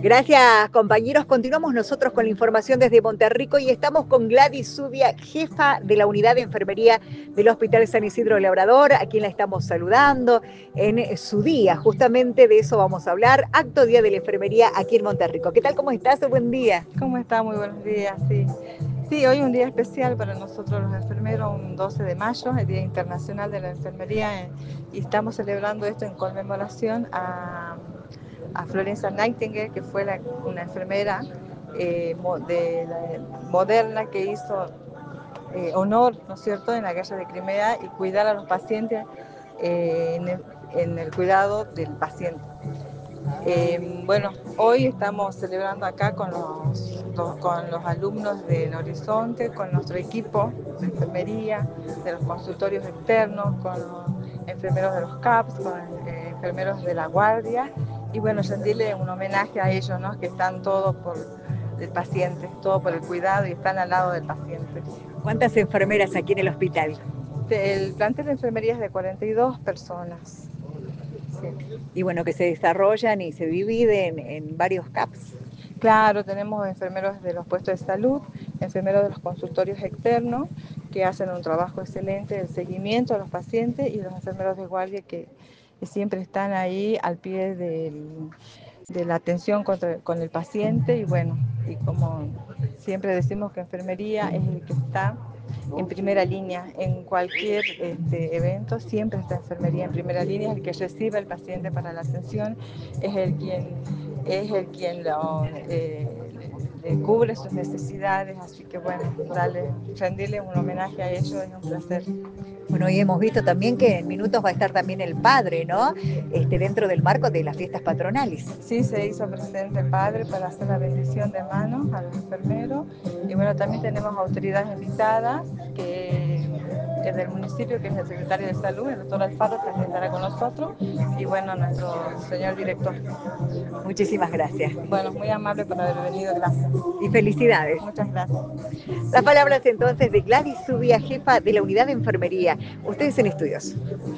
Gracias, compañeros. Continuamos nosotros con la información desde Monterrico y estamos con Gladys Zubia, jefa de la unidad de enfermería del Hospital San Isidro Labrador, a quien la estamos saludando en su día. Justamente de eso vamos a hablar. Acto Día de la Enfermería aquí en Monterrico. ¿Qué tal? ¿Cómo estás? Buen día. ¿Cómo está? Muy buenos días. Sí, sí, hoy un día especial para nosotros los enfermeros, un 12 de mayo, el Día Internacional de la Enfermería, y estamos celebrando esto en conmemoración a Florence Nightingale, que fue una enfermera moderna que hizo honor, ¿no es cierto?, en la guerra de Crimea y cuidar a los pacientes en el cuidado del paciente. Bueno, hoy estamos celebrando acá con los alumnos del Horizonte, con nuestro equipo de enfermería, de los consultorios externos, con los enfermeros de los CAPS, con enfermeros de la guardia, y bueno, rendirle un homenaje a ellos, ¿no?, que están todos por el paciente, todo por el cuidado y están al lado del paciente. ¿Cuántas enfermeras aquí en el hospital? El plantel de enfermería es de 42 personas. Sí. Y bueno, que se desarrollan y se dividen en varios CAPS. Claro, tenemos enfermeros de los puestos de salud, enfermeros de los consultorios externos, que hacen un trabajo excelente del seguimiento a los pacientes, y los enfermeros de guardia que siempre están ahí al pie de la atención con el paciente. Y bueno, y como siempre decimos que enfermería es el que está en primera línea en cualquier evento, siempre está enfermería en primera línea, es el que recibe al paciente para la atención, es el quien le cubre sus necesidades. Así que bueno, rendirle un homenaje a ellos es un placer. Bueno, hoy hemos visto también que en minutos va a estar también el padre, ¿no? Dentro del marco de las fiestas patronales. Sí, se hizo presente el padre para hacer la bendición de manos a los enfermeros. Y bueno, también tenemos autoridades invitadas, que es del municipio, que es el secretario de Salud, el doctor Alfaro, también estará con nosotros. Y bueno, nuestro señor director. Muchísimas gracias. Bueno, muy amable por haber venido, gracias. Y felicidades. Muchas gracias. Las palabras entonces de Gladys Zubia, jefa de la unidad de enfermería. Ustedes en estudios.